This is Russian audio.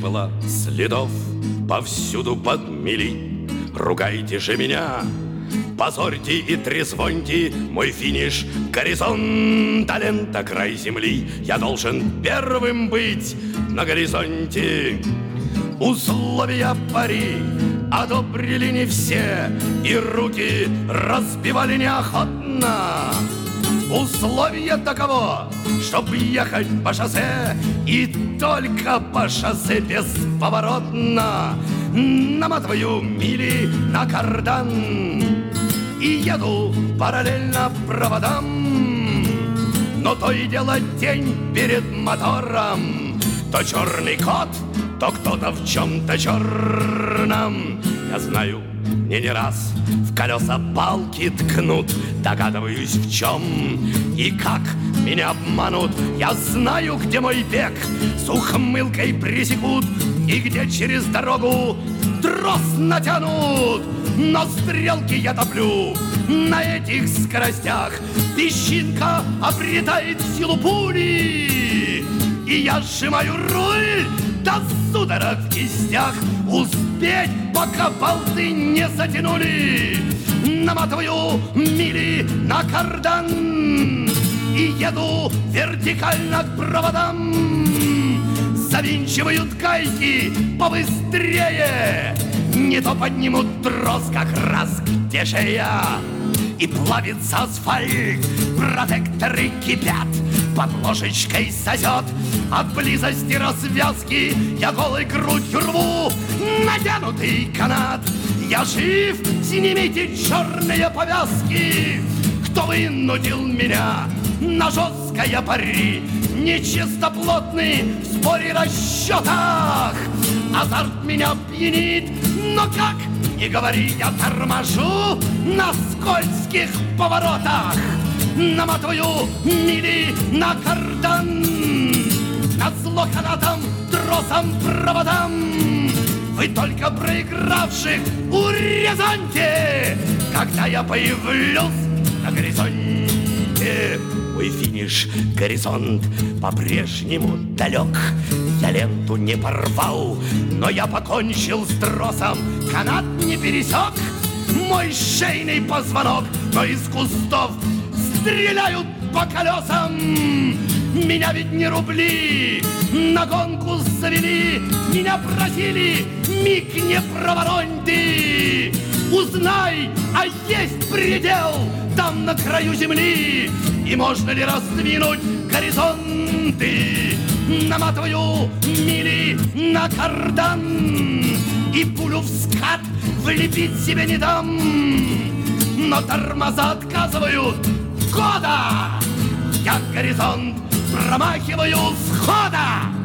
было следов, повсюду подмели. Ругайте же меня, позорьте и трезвоньте мой финиш, горизонт, а лента край земли. Я должен первым быть на горизонте. Условия пари одобрили не все, и руки разбивали неохотно. Условие таково, чтоб ехать по шоссе, и только по шоссе бесповоротно. Наматываю мили на кардан и еду параллельно проводам. Но то и дело день перед мотором, то черный кот, то кто-то в чем-то черном. Я знаю, мне не раз в колеса палки ткнут, догадываюсь в чем и как меня обманут. Я знаю, где мой бег с ухмылкой пресекут, и где через дорогу трос натянут. Но стрелки я топлю на этих скоростях, песчинка обретает силу пули, и я сжимаю руль до судорог в кистях. Успеть, пока болты не затянули. Наматываю мили на кардан и еду вертикально к проводам. Завинчивают гайки побыстрее, не то поднимут трос как раз где шея. И плавится асфальт, протекторы кипят, под ложечкой сосет от близости развязки. Я голой грудью рву натянутый канат. Я жив, снимите черные повязки. Кто вынудил меня на жесткое пари? Нечистоплотный в споре расчетах. Азарт меня пьянит, но как не говори, я торможу на скользких поворотах. Наматываю мили на кардан, назло канатам, тросам, проводам. Вы только проигравших урезоньте, когда я появлюсь на горизонте. Мой финиш, горизонт, по-прежнему далек. Я ленту не порвал, но я покончил с тросом. Канат не пересек мой шейный позвонок, но из кустов стреляют по колесам. Меня ведь не рубли на гонку завели. Меня просили, миг не проворонь ты. Узнай, а есть предел там на краю земли, и можно ли раздвинуть горизонты. Наматываю мили на кардан и пулю в скат влепить себе не дам. Но тормоза отказывают года. Я горизонт промахиваю с хода.